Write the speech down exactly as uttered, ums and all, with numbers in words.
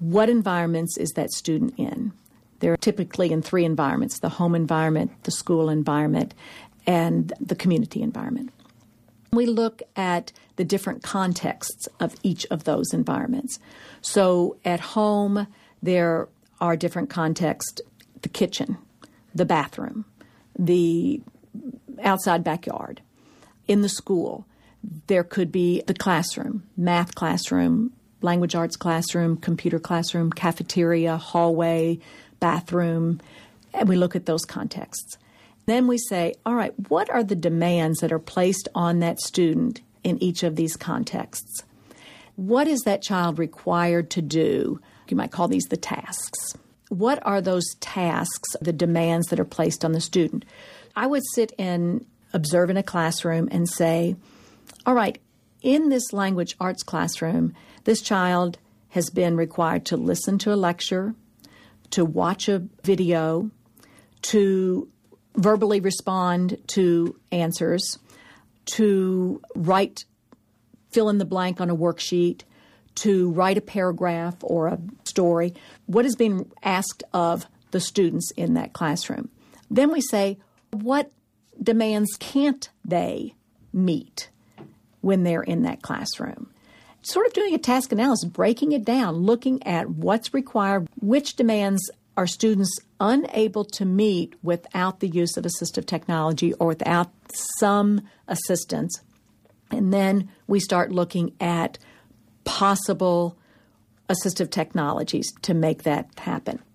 what environments is that student in? They're typically in three environments: the home environment, the school environment, and the community environment. We look at the different contexts of each of those environments. So at home, there are different contexts: the kitchen, the bathroom, the outside backyard. In the school, there could be the classroom, math classroom, language arts classroom, computer classroom, cafeteria, hallway, bathroom, and we look at those contexts. Then we say, all right, what are the demands that are placed on that student in each of these contexts? What is that child required to do? You might call these the tasks. What are those tasks, the demands that are placed on the student? I would sit and observe in a classroom and say, all right, in this language arts classroom, this child has been required to listen to a lecture, to watch a video, to verbally respond to answers, to write, fill in the blank on a worksheet, to write a paragraph or a story. What is being asked of the students in that classroom? Then we say, what demands can't they meet when they're in that classroom? Sort of doing a task analysis, breaking it down, looking at what's required, which demands are students unable to meet without the use of assistive technology or without some assistance. And then we start looking at possible assistive technologies to make that happen.